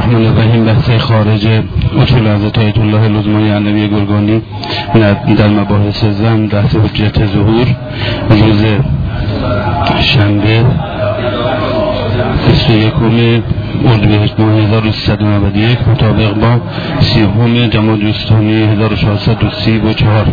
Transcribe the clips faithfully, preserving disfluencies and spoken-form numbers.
الرحمن الرحیم. بحث خارج اصول حضرت آیت الله لزمانی النبی گرگانی در مباحث زن، بحث حجت ظهور، روز شنبه بیست و یکم اردیبهشت ماه هزار و سیصد و نود و یک مطابق با سیوم جمادی الثانی هزار و چهارصد و سی و چهار.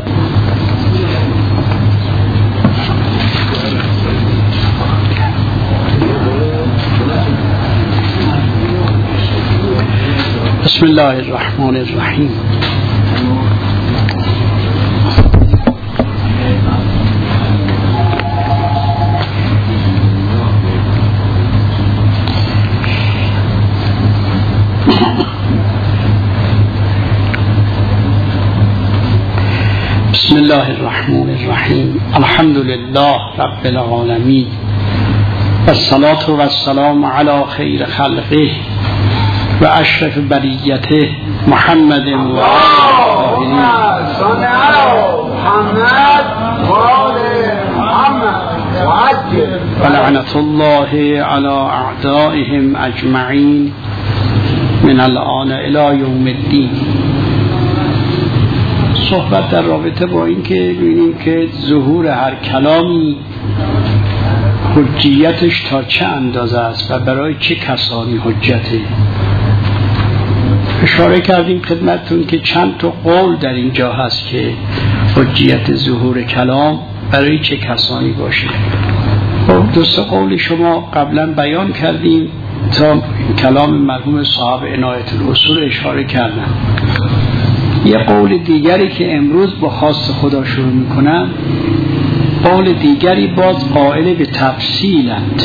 بسم الله الرحمن الرحیم. بسم الله الرحمن الرحیم. الحمد لله رب العالمین و الصلاة و السلام علی خیر خلقه و اشرف بریته محمد و آله و لعنت الله علی اعدائهم اجمعین من الان الی یوم الدین. صحبت در رابطه با این که ببینیم که ظهور هر کلامی حجیتش تا چه اندازه است و برای چه کسانی حجته. اشاره کردیم خدمتتون که چند تا قول در اینجا هست که حجیت ظهور کلام برای چه کسانی باشه. خب دو سه قول شما قبلا بیان کردیم، تا کلام مرحوم صاحب عنایت الاصول اشاره کردن. یه قول دیگری که امروز با خواست خدا شروع میکنم، قول دیگری باز قائل به تفصیلند.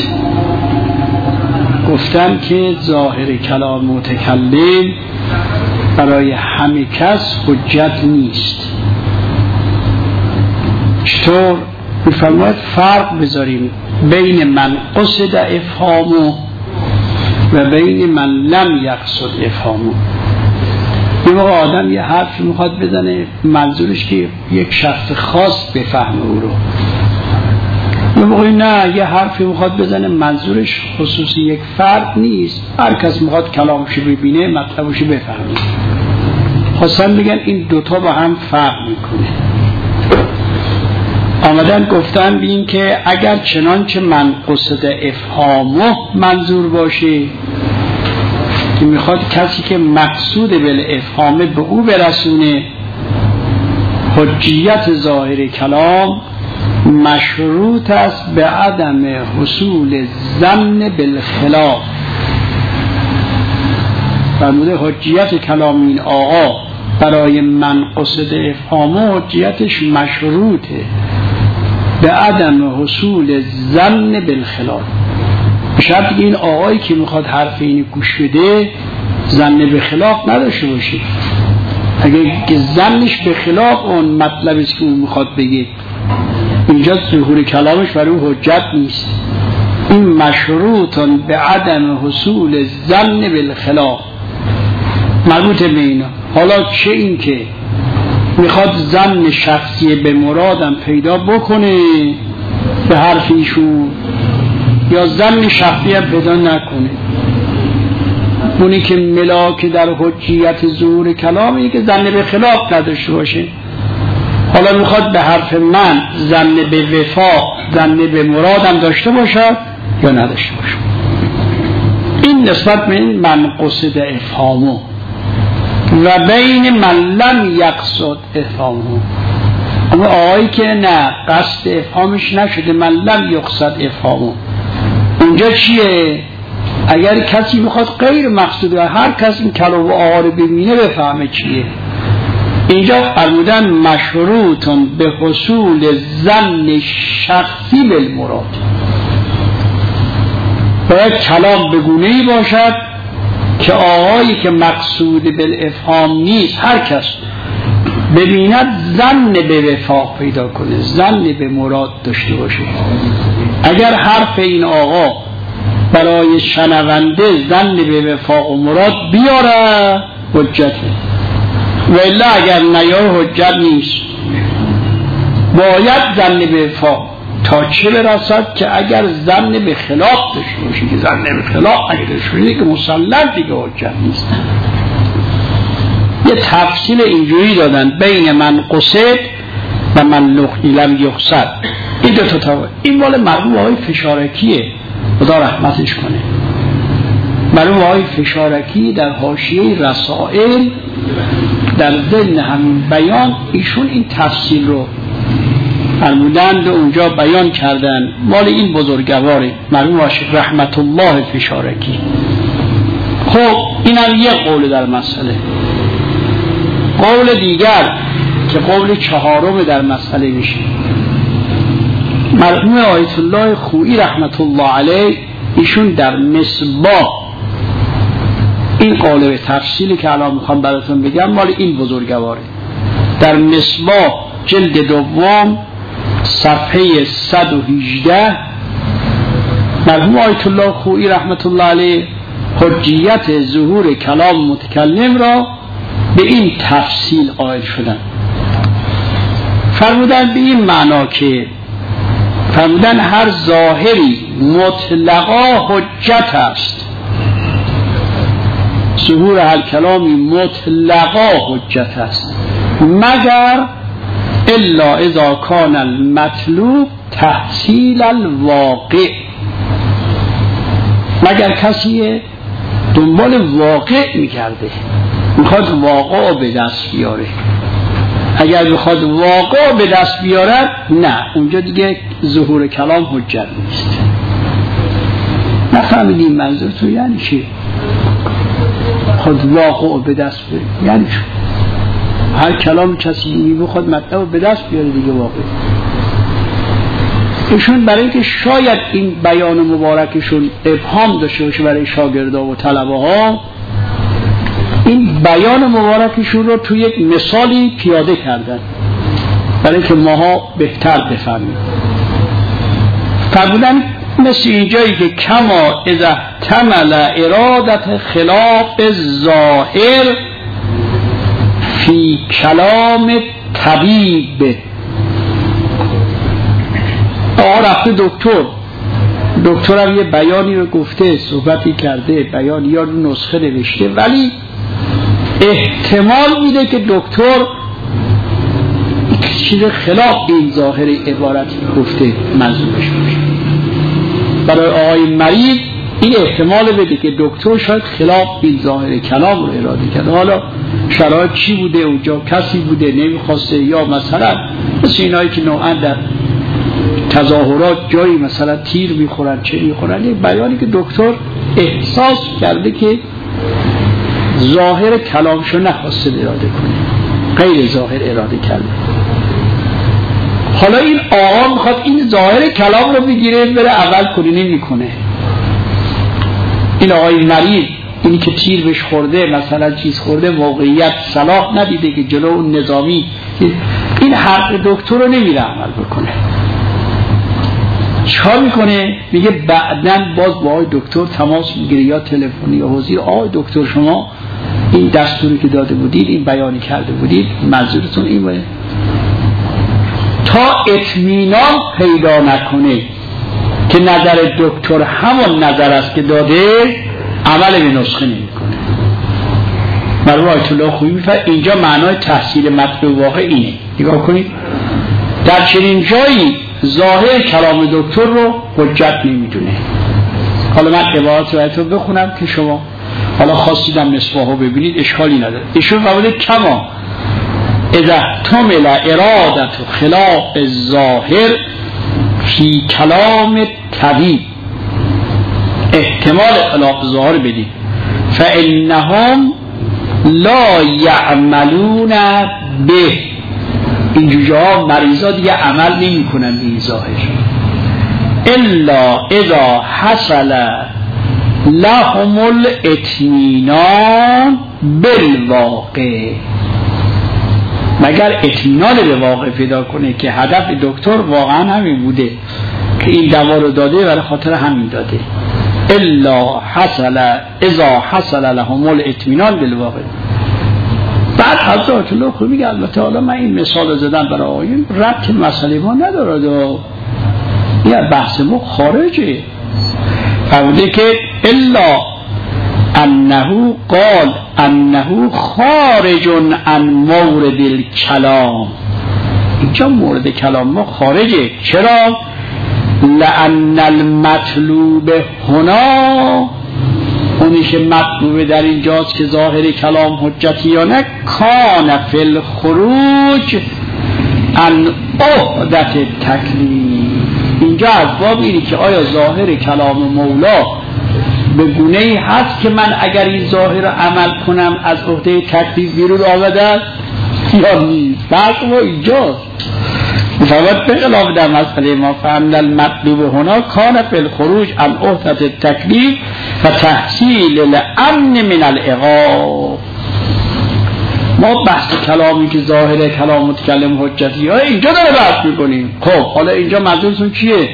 گفتم که ظاهر کلام متکلم برای همه کس حجت نیست. چطور؟ میفرماید فرق بذاریم بین من قصد افهامه و بین من لم یقصد افهامه. یه موقع آدم یه حرفی میخواد بزنه، منظورش که یک شخص خاص بفهمه او رو. یه موقع نه، یه حرفی میخواد بزنه، منظورش خصوصی یک فرد نیست، هر کس میخواد کلامشو ببینه، مطلبشو بفهمه. خواستن بگن این دوتا با هم فرق میکنه. آمدن گفتن بین که اگر چنانچه من قصد افهامه منظور باشه، که میخواد کسی که مقصود بالافهامه به او برسونه، حجیت ظاهر کلام مشروط است به عدم حصول ظن بالخلاف. فرموده حجیت کلام این آقا برای من قصد افهامه حجیتش مشروطه به عدم حصول ظن بالخلاف. شرط این آقایی که میخواد حرف اینو گوش بده ظن به خلاف نداشته باشه. اگه که ظنش به خلاف اون مطلبی که اون میخواد بگه، اینجا ظهور کلامش برای اون حجت نیست. این مشروطن به عدم حصول ظن بالخلاف، مربوط به اینا. حالا چه این که میخواد ظن شخصی به مرادم پیدا بکنه به حرف ایشون، یا ظن شخصی هم پیدا نکنه. اونی که ملاک در حجیت ظهور کلام اینه که ظن به خلاف نداشته باشه. حالا میخواد به حرف من ظن به وفا، ظن به مرادم داشته باشد یا نداشته باشه. این نسبت به من قصد افهامه و بین من لم یقصد افهامه. اما آقایی که نه قصد افهامش نشده، من لم یقصد افهامه، اونجا چیه؟ اگر کسی میخواد غیر مقصود و هر کس این کلام و آقا رو ببینه بفهمه چیه، اینجا فرمودن مشروطن به حصول ظن شخصی بالمراد. باید کلام بگونه‌ای باشد که آقایی که مقصود بالافهام نیست، هر کس ببیند ظن به وفاق پیدا کنه، ظن به مراد داشته باشه. اگر حرف این آقا برای شنونده ظن به وفاق و مراد بیاره حجته، و الا اگر نیار حجت نیست. باید ظن به وفاق تا چه برسد که اگر ظن به خلاف داشته باشی، که ظن به خلاف اگر داشته باشی که مسلم دیگه حجت نیست. یه تفصیل اینجوری دادن بین من قصد و من لم یقصد. این دو تا تا این مال مرحوم آقای فشارکیه، خدا رحمتش کنه. مرحوم آقای فشارکی در حاشیه رسائل در ضمن همین بیان ایشون این تفصیل رو فرمودند و اونجا بیان کردن. مال این بزرگواره مرحوم عاشق رحمت الله فشارکی. خب این هم یه قول در مسئله. قول دیگر که قول چهارم در مسئله میشه، مرحوم آیت الله خویی رحمت الله علیه ایشون در مصباح این قول به تفصیلی که الان میخوام براتون بگم مال این بزرگواره. در مصباح جلد دوم صفحه صد و هجده مرحوم آیت الله خویی رحمت الله علیه حجیت ظهور کلام متکلم را به این تفصیل قائل شدن. فرمودن به این معنا که فرمودن هر ظاهری مطلقا حجت است، ظهور هر کلامی مطلقا حجت است، مگر الا اذا کان المطلوب تحصیل الواقع، مگر کسی دنبال واقع میکرده، میخواد واقع به دست بیاره. اگر بخواد واقع به دست بیارد نه، اونجا دیگه ظهور کلام حجت نیست. نفهمیدیم منظور تو یعنی چی؟ خود واقع به دست بیاره یعنی چی؟ هر کلام کسی بخواد مطلب به دست بیاره دیگه واقع. ایشون برای اینکه شاید این بیان مبارکشون ابهام داشته باشه برای شاگردا و طلبه ها، این بیان مبارکشون رو توی یک مثالی پیاده کردن برای اینکه ماها بهتر بفهمیم. فرمودن مثل اینجایی که کما اذا احتمل ارادت خلاف ظاهر فی کلام طبیب. آقا رفته دکتر، دکترم یه بیانی رو گفته، صحبتی کرده، بیانی یا نسخه نوشته، ولی احتمال میده که دکتر چیز خلاف این ظاهر عبارتی گفته منظورش باشه. برای آقای مریض این احتمال بده که دکتر شاید خلاف این ظاهر کلام رو اراده کرده. حالا شرایط چی بوده، اونجا کسی بوده نمیخواسته، یا مثلا مثل اینایی که نوعا در تظاهرات جایی مثلا تیر میخورن چه میخورن، یه بیانی که دکتر احساس کرده که ظاهر کلامشو نخواسته اراده کنه، غیر ظاهر اراده کرده. حالا این آقا میخواد این ظاهر کلام رو بگیره بره اول کنی نمیکنه. این آقای مریض اینی که تیر بهش خورده مثلا چیز خورده، واقعیت صلاح ندیده که جلو اون نظامی این حق دکتر رو نمیره عمل بکنه. چیکار میکنه؟ میگه بعدن باز با آقای دکتر تماس میگیره یا تلفنی یا حضور، آقای دکتر شما این دستوری که داده بودید، این بیانی کرده بودید، منظورتون این باید. تا اطمینان پیدا نکنه که نظر دکتر همون نظر است که داده، عمل به نسخه نمی کنه. مرحوم آیت الله خویی میفرماید اینجا معنای تحصیل مطلوب واقع اینه. نگاه کنید در چنین جایی ظاهر کلام دکتر رو حجت نمیدونه. حالا من عبارات رو بخونم که شما حالا خواستیدم نسباهو ببینید، اشکالی نداره. ایشون فرموده کما اذا احتمل ارادت خلاف ظاهر فی کلام طبیب، احتمال خلاف ظاهر بدید، فانهم لا یعملون به، این جوجه مریضا دیگه عمل نمی کنن به این ظاهر، الا اذا حصل لهم الاطمینان بالواقع، مگر اطمینان به واقع پیدا کنه که هدف دکتر واقعا همین بوده که این دوا رو داده برای خاطر همین داده. الا حصل اذا حصل لهم الاطمینان بالواقع. بعد حضرت الله خویی میگه البته حالا من این مثال رو زدم برای آقایون، ربط مسئله ما نداره، یا بحث ما خارجه. فرموده که الا انه قال انه خارج عن مورد الکلام، اینجا مورد کلام ما خارجه. چرا؟ لأن المطلوب هنا، اونی که مطلوب در اینجاست که ظاهر کلام حجتی یا نه، کان فی الخروج عن عهدت تکلیف. اینجا از باب اینی که آیا ظاهر کلام مولا به گونه ای هست که من اگر این ظاهر رو عمل کنم از عهده تکلیف بیرون آمده یا نیست. بحث ما اینجاست. مفاوت به خلاف در مسئله ما فهمد المطلوب هنا کان فی الخروج عن عهدت تکلیف و تحصیل الامن من العقاب. ما بحث کلامی که ظاهر کلام متکلم حجتی ها اینجا داره بحث میکنیم. خب حالا اینجا منظورتون چیه؟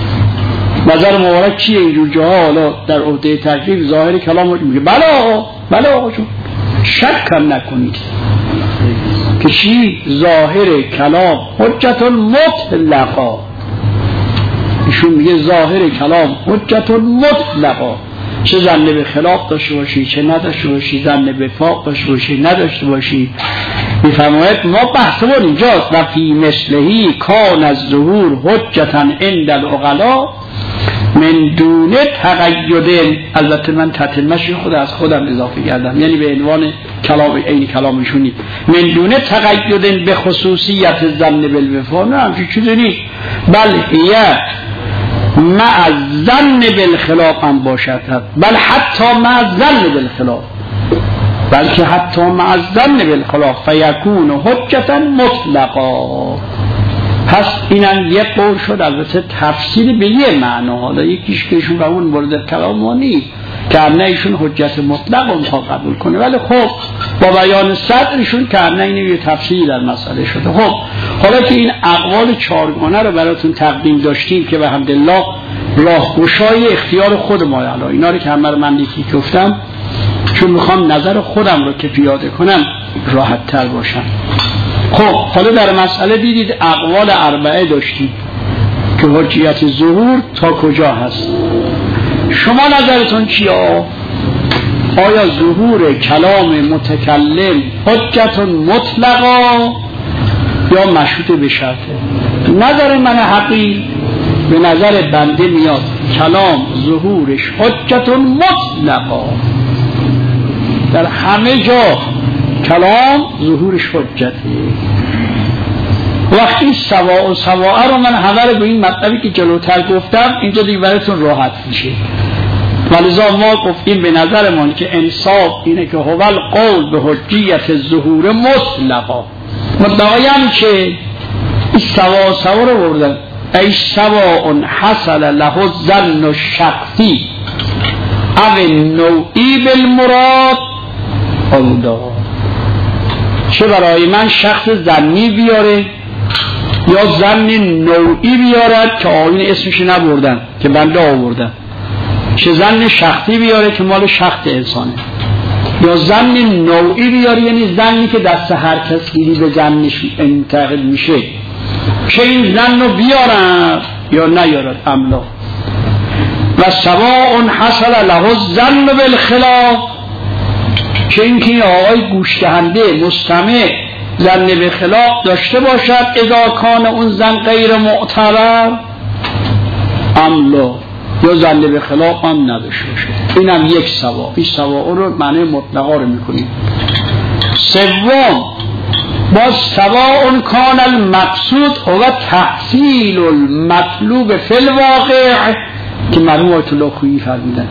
نظر مبارک چیه اینجور جاها؟ حالا در عهده تکلیف ظاهر کلام میگه بله آقا، بله آقا جون، شک هم نکنید که چی؟ ظاهر کلام حجت مطلقا. ایشون میگه ظاهر کلام حجت مطلقا، چه ظن به خلاف داشته باشی چه نداشته باشی، ظن به فاق داشته باشی نداشته باشی. میفرماید ما بحثمون اینجاست و فی مثلهی کان از ظهور حجتا عند العقلا من دون تقید. البته من تتمش خود از خودم اضافه کردم، یعنی به عنوان کلام عین کلامشونی من دون تقید به خصوصیت ظن بالوفا، نه همچین چیزی نیست. بل هی مع ظن بالخلاف هم باشد، بل حتی مع ظن بالخلاف، بلکه حتی مع ظن بالخلاف فیکون حجتا مطلقا. پس اینم یک قول شد. البته تفسیر به یه معنا، حالا یکیش که ایشون قبول مورد کلام ما نیست که امنه ایشون حجت مطلق رو میخواد قبول کنه، ولی خب با بیان صدرشون که امنه اینه یه تفسیری در مسئله شده. خب حالا که این اقوال چارگانه رو براتون تقدیم داشتیم که به حمدالله راهگشای اختیار خود ما، حالا اینا رو که همه رو من یکی گفتم چون میخوام نظر خودم رو که پیاده کنم راحت تر باشم. خب حالا در مسئله دیدید اقوال اربعه داشتیم که حجیت ظهور تا کجا هست. شما نظرتون چیه؟ آیا ظهور کلام متکلم حجت مطلقا یا مشروط به شرطه؟ نظر من حقی به نظر بنده میاد کلام ظهورش حجت مطلقا، در همه جا کلام ظهورش حجته. وقتی سواء و سواء رو من همه رو به این مطلبی که جلوتر گفتم اینجا دیگه براتون راحت میشه. ولذا ما گفتیم به نظرمان که انصاف اینه که هو القول به حجیت ظهور مطلقا. مدعای هم که این سواء و سواء رو بردن ای سواء حصل له الظن الشخصی او نوعی بالمراد اولا، چه برای من شخص ظنی بیاره یا ظن نوعی بیارد که آیین اسمش نبردن که بنده آوردن، چه ظن شخصی بیاره که مال شخص انسانه، یا ظن نوعی بیاره یعنی ظنی که دست هر کس گیری به ظنش انتقل میشه، چه این ظن رو بیارن یا نیارد املا. و سواء حصل له الظن بالخلاف، چه اینکه این آقای گوشدهنده مستمع ظن به خلاف داشته باشد اذا کان اون ظن غیر معتبر املا، یا ظن به خلاف هم نداشته باشد. اینم یک سوا. این سوا رو معنی مطلقا رو میکنیم. سوم با سواء کان المقصود و تحصیل المطلوب فی الواقع که مرحوم آیت الله خویی فرمودن،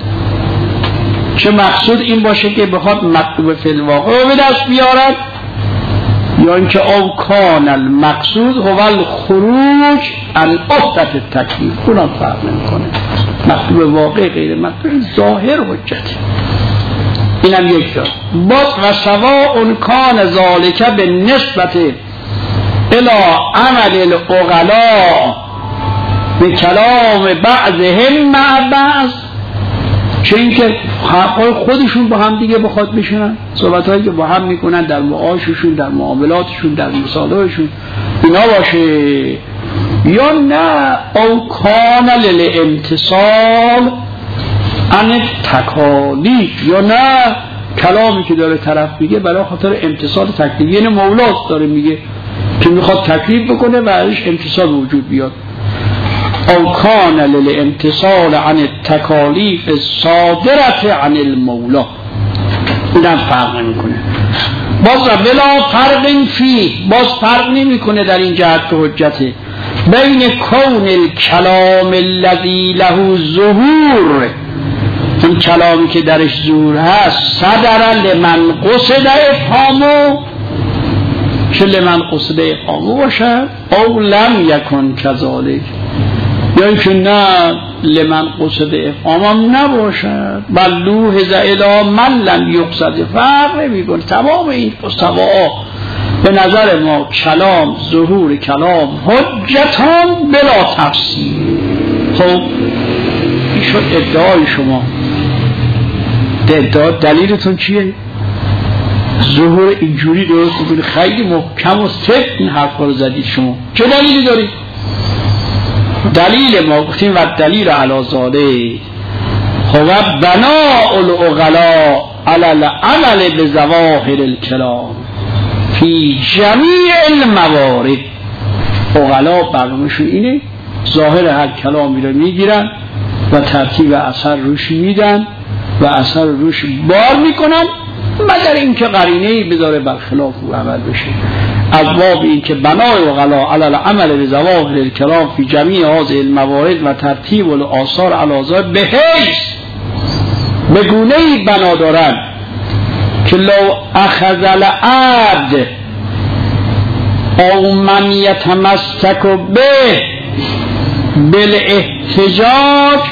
چه مقصود این باشه که بخواد مطلوب فی الواقع رو به دست بیارد، یا اینکه او کان المقصود هو الخروج عن عهدت التکلیف. اونم فرق نمیکنه، مطلوب واقع غیر مطلوب ظاهر حجت. اینم یک جا. باز و سواء کان ذالک به نسبت الی عمل العقلاء به کلام بعضهم مع بعض، چه اینکه خودشون با هم دیگه بخواد بشنن، صحبت‌هایی که با هم میکنن در معاششون، در معاملاتشون، در مصالحهشون اینا باشه، یا نه او کان للامتصال عن تکالیف، یا نه کلامی که داره طرف میگه برای خاطر امتصال تکلیف، یعنی مولاست داره میگه که میخواد تکلیف بکنه و ازش امتصال وجود بیاد. او کان للامتصال عن التکالیف الصادرة عن المولا، اینم فرق نمیکنه. باز بلا فرق فی، باز فرق نمیکنه در این جهت که حجته بین کون الکلام الذی له ظهور، اون کلامی که درش ظهور هست، صدر لمن قصد افهامه، چه لمن قصد افهامه باشد، او لم یکن کذالک، یا اینکه نه لمن قصد افهامم نباشد، بل لوحظ الی من لم یقصد. فرق نمی‌کنه. تمام این مستواها به نظر ما کلام، ظهور کلام حجتان بلا تفسیر. خب این شد ادعای شما. ادعا دلیلتون چیه؟ ظهور اینجوری درست میکنه، خیلی محکم و سفت این حرفا رو زدید شما. چه دلیلی دارید؟ دلیل ما گفتیم و دلیل علی ذالک هو بناء العقلاء علی العمل بظواهر الکلام فی جمیع الموارد. عقلا برنامه‌شون اینه ظاهر هر کلامی رو میگیرن و ترتیب اثر روش میدن و اثر روش بار میکنن، مگر اینکه قرینه‌ای بذاره برخلاف او عمل بشه. از باب این که بنای عقلا علی العمل بظواهر الکلام فی جمیع هذه الموارد و ترتیب الاثار علی ذلک بحیث، به گونه‌ای بنا دارن که لو اخذ العبد او من یتمسک به بالاحتجاج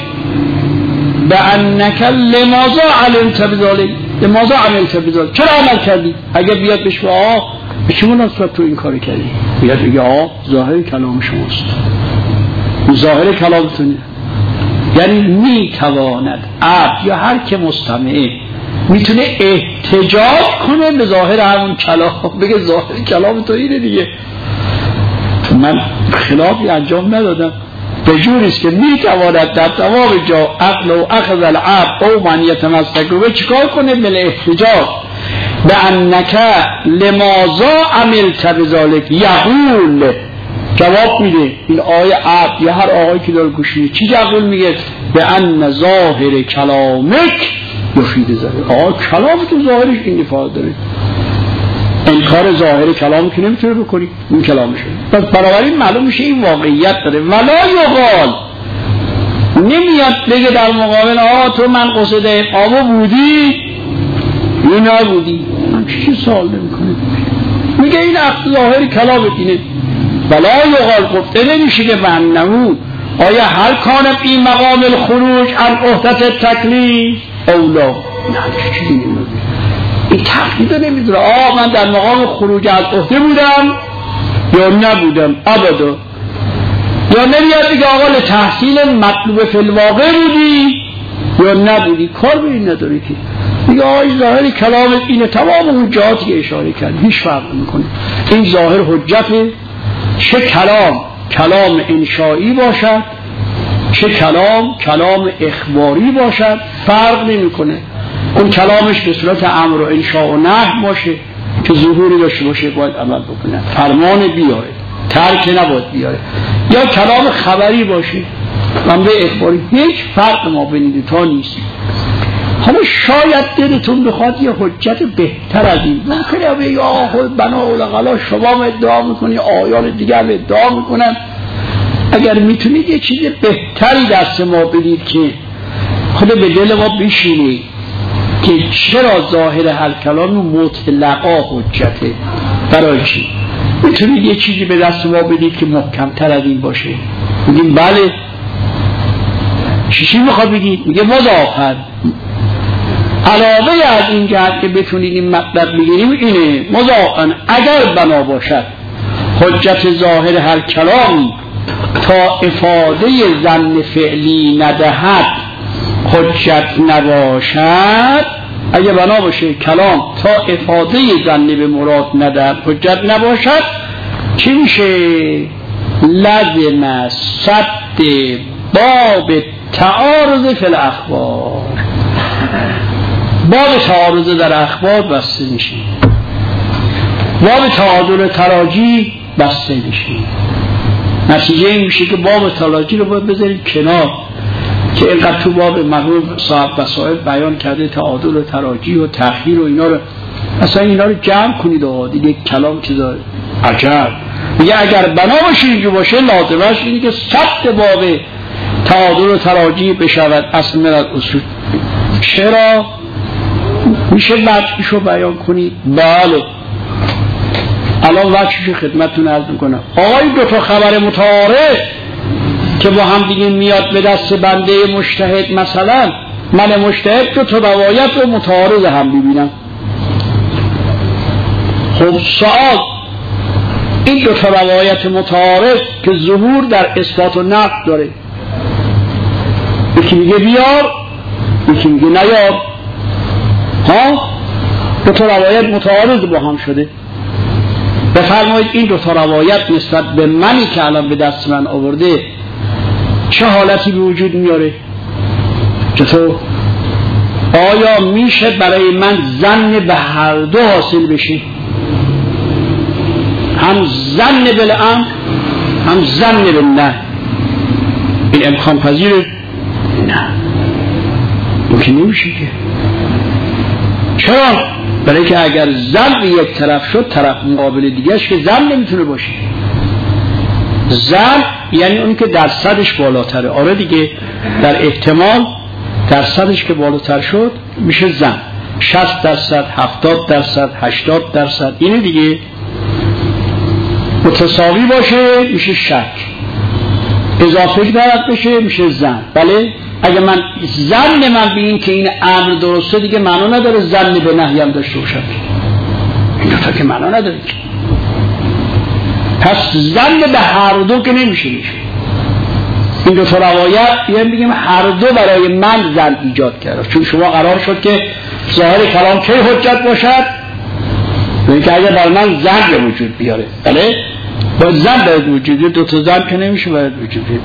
بانک لماذا علمت بذلک، لماذا عملت بذلک، چرا عمل کردی؟ اگه بیاد بهش بگه آه به چه مناسبت تو این کاری کردی، بیاد بگه آه ظاهر کلام شماست، ظاهر کلامتونه. یعنی میتواند عبد یا هر که مستمعه میتونه احتجاج کنه به ظاهر همون کلام، بگه ظاهر کلام تو اینه دیگه، من خلافی انجام ندادم. به جوریست که میتواند در تمام جا عقل و اخذ العبد او من یتمسک به چیکار کنه؟ به احتجاج به انک لماذا عملت بذلک، یقول جواب میده این آیه عبد یا هر آقایی که داره گوش میده چی جواب میگه؟ به ان ظاهر کلامک یفید ذلک، آه کلام تو ظاهرش این افاده داره، انکار ظاهر کلام که نمیتونه بکنی، این کلامشه. پس بنابراین معلوم میشه این واقعیت داره. ولا یقال، نمیاد بگه در مقابل آه تو من قصد افهامو بودی یا نبودی، من چی سوال نمیکنه، میگه این عقد ظاهر کلامت اینه. ولا یقال گفته نمیشه که من نمون آیا هر کان فی مقام الخروج عن عهدت تکلیف اولا، نه چیزی نمیده، این تقیید نمیدونه آه من در مقام خروج از عهده بودم یا نبودم ابدا، یا نمیاد دیگه آقا لتحصیل مطلوب فی الواقع بودی یا نبودی، کار به این نداره که دیگه آقای ظاهر کلامت اینه. تمام اون جهاتی که اشاره کرد هیچ فرق نمیکنه، این ظاهر حجته، چه کلام کلام انشایی باشد چه کلام کلام اخباری باشد فرق نمیکنه. اون کلامش به صورت امر و انشاء و نهی باشه که ظهوری داشته باشه باید عمل بکنه، فرمان بیاره، ترک نباید بیاره، یا کلام خبری باشه منبع اخباری، هیچ فرق ما بین تا نیست. حالا شاید دلتون بخواد یه حجت بهتر از این، ممکنه بگی آقا خود بنا العقلا شما ادعا میکنی آیان دیگر ادعا میکنن، اگر میتونید یه چیز بهتری دست ما بدید که خود به دل ما بشینید که چرا ظاهر هر کلام مطلقا حجته، برای چی؟ میتونید یه چیزی به دست ما بدید که محکمتر از این باشه، میگیم بله. چی میخواد بگید؟ میگه مضافر علاوه از این جهت که بتونید این مطلب بگیریم اینه مضافن اگر بنا باشد حجت ظاهر هر کلامی تا افاده ظن فعلی ندهد حجت نباشد، اگه بنا باشه کلام تا افاده ظن به مراد ندهد حجت نباشد، چی میشه؟ لازم سد باب تعارض فی الاخبار. باب تعارض در اخبار بسته میشه، باب تعادل تراجی بسته میشه. نتیجه این میشه که باب تراجی رو باید بذارید کنار که اینقدر تو باب مرحوم صاحب وسائل بیان کرده تعادل و تراجی و تأخیر و اینا رو، اصلا اینا رو جمع کنید و دیگه کلام چیز عجب. میگه اگر بنا باشه اینجا باشه لازمش اینه که سد باب تعادل و تراجی بشود اصل من اصول. چرا؟ میشه وجهشو بیان کنید؟ بله الان وجهشو خدمتتون عرض میکنم. آقای دو تا خبر متعارض که با هم دیگه میاد به دست بنده مجتهد، مثلا من مجتهد دو تا روایت رو متعارض هم ببینم، خب سوال این دو تا روایت متعارض که ظهور در اثبات و نقد داره، یکی میگه بیار یکی میگه نیار، ها دو تا روایت متعارض با هم شده. بفرمایید این دو تا روایت نسبت به منی که الان به دست من آورده چه حالتی به وجود میاره؟ چطور؟ آیا میشه برای من ظن به هر دو حاصل بشه؟ هم ظن بالامر هم ظن بالنهی؟ این امکان پذیره؟ نه ممکن نمیشه که. چرا؟ برای که اگر ظن به یک طرف شد طرف مقابل دیگهش که ظن نمیتونه باشه. ظن یعنی اون که درصدش بالاتره. آره دیگه در احتمال درصدش که بالاتر شد میشه ظن. شصت درصد، هفتاد درصد، هشتاد درصد، اینه دیگه. متساوی باشه میشه شک، اضافه دارد بشه میشه ظن. بله اگه من ظن من به این که این امر درسته دیگه معنا نداره ظن به نهی هم داشته باشد، این دوتا که معنا نداره. پس ظن به هر دو که نمیشه میشه. این دو تا روایت یعنی بگیم هر دو برای من ظن ایجاد کرده، چون شما قرار شد که ظاهر کلام کی حجت باشد؟ این که اگه بر من ظن به وجود بیاره، بله باید ظن باید وجود بیاره، دو تا ظن که نمیشه باید وجود بیاره.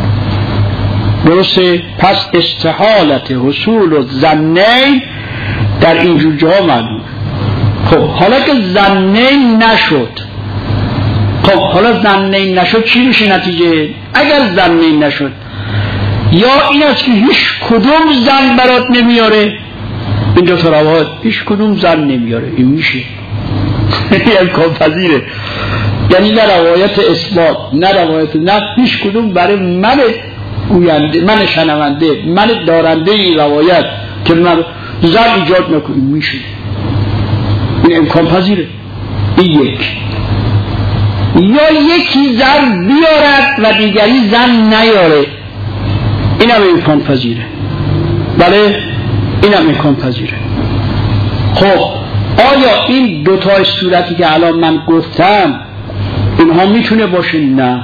درسته؟ پس استحالت حصول و ظنین در اینجور جاها معلوم. خب حالا که ظنین نشد، خب حالا ظنین نشد چی میشه نتیجه؟ اگر ظنین نشد یا این است که هیچ کدوم ظن برات نمیاره، این دو تا روایت هیچ کدوم ظن نمیاره، این میشه امکان پذیره. یعنی نه روایت اثبات نه روایت نقد، هیچ کدوم برای من گوینده، من شنونده، من دارنده این روایت که من ظن ایجاد نکنیم، میشه. این امکان پذیره. این یک. یا یکی ظن بیارد و دیگری ظن نیاره، این هم امکان پذیره. بله این هم امکان پذیره. خب آیا این دوتا صورتی که الان من گفتم اینها میتونه باشه؟ نه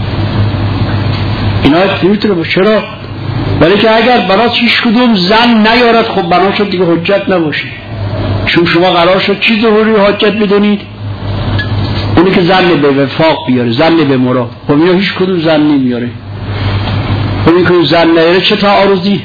اینا نمیتونه باشه. چرا؟ برای که اگر برای هیچ کدوم ظن نیارد خب بنا شد دیگه حجت نباشه. چون شما قرار شد چی ظهوری حجت بدونید؟ اونی که ظن به وفاق بیاره، ظن به مراد. خب اینا هیچ کدوم ظن نمیاره. خب این که ظن نیاره چه تعارضی؟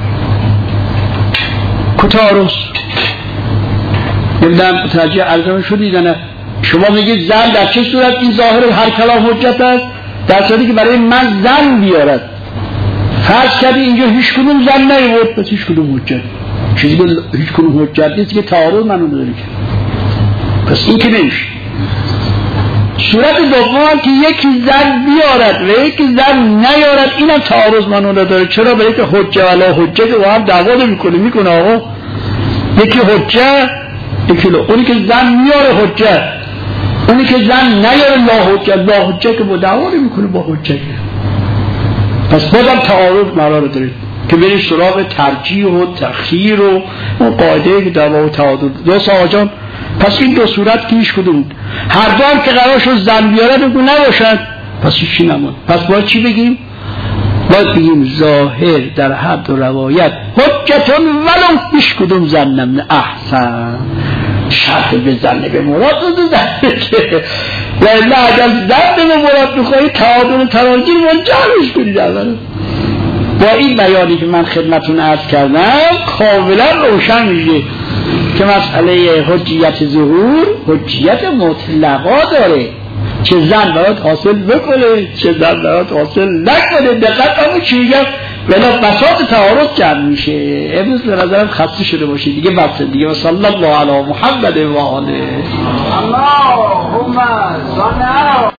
که تعارض نمیدونم متوجه ارزم شدید نه؟ شما میگید ظن در چه صورت این ظاهر هر کلام حجت است؟ در صورتی که برای من ظن بیارد. فرض کردی اینجا هیچ کدوم ظن نیورد، پس هیچ کدوم حجت چیزی که هیچ کدوم حجت نیست که تعارض منو نداره که. پس این که نمیشه. صورت دوم که یکی ظن بیارد و یکی ظن نیارد، اینم تعارض منو نداره. چرا؟ برای که حجت ولا حجت با هم دعوا نمیکنه. میکنه آقا یکی حجت یکی لا. اونی که ظن میاره حجت، اونی که ظن نیاره لا حجت. لا حجت که با دعوا نمیکنه با حجت. پس بازم تعارض قرار داره که بریم سراغ ترجیح و تأخیر و اون قاعده که دعوا و تعادل. دوست آقا جان پس این دو صورت که هیچ کدوم هر دو هم که قرار شد ظن بیاره بگو نباشد، پس چی نمون؟ پس باید چی بگیم؟ باید بگیم ظاهر در هر دو روایت حجتون ولو هیچ کدوم ظن نمونه. احسن شرط به زن به مراد رو زنه که نه اگر زن به مراد میخواهی تعادل تراجی رو جمعش کنید اولا. با این بیانی که من خدمتون عرض کردم کاملا روشن میشه که مسئله حجیت ظهور حجیت مطلقا داره، چه زن باید حاصل بکنه چه زن باید حاصل نکنه. دقت همون چی میگم ولی بساط تعارض جمع میشه. امروز به نظرم خسته شده باشه دیگه، بس دیگه. و صلی الله علی محمد و آله. اللهم صل